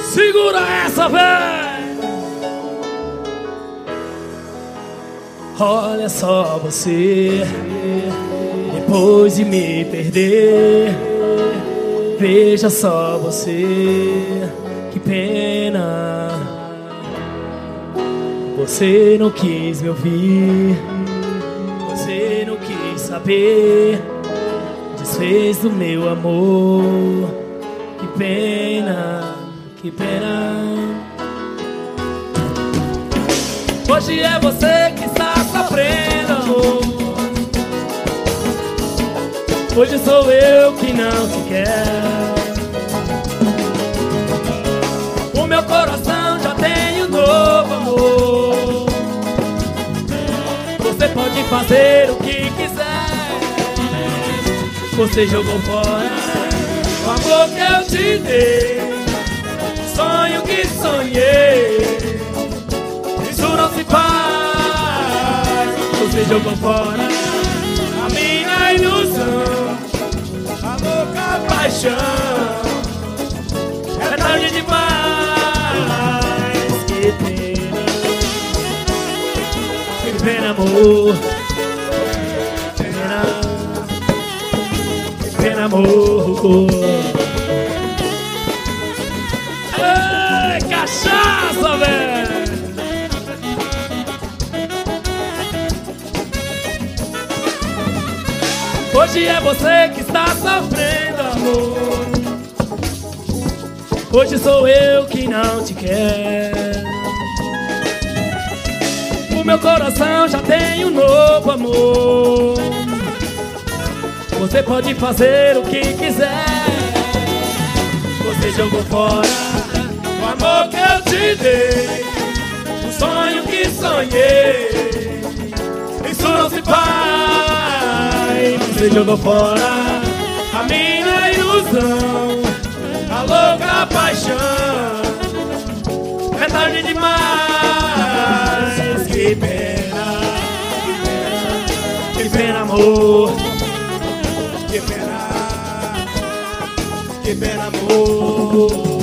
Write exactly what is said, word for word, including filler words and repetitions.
Segura essa, véi! Olha só você, depois de me perder. Veja só você, que pena. Você não quis me ouvir, você não quis saber. Desfez do meu amor, que pena, que pena. Hoje é você que está sofrendo, amor. Hoje sou eu que não te quero. O meu coração já tem um novo amor. Você pode fazer o que quiser. Você jogou fora o amor que eu te dei, sonho que sonhei. Isso não se faz. Você jogou fora a minha ilusão, a louca paixão. É tarde demais. Que pena, que pena, amor. Pena, que pena, amor. Ei, cachaça, velho. Hoje é você que está sofrendo, amor. Hoje sou eu que não te quero. O meu coração já tem um novo amor. Você pode fazer o que quiser. Você jogou fora o amor que eu te dei, o sonho que sonhei. Isso não se faz. Você jogou fora a minha ilusão, a louca paixão. É tarde demais. Que pena, que pena, amor. Que pena, que pena, amor.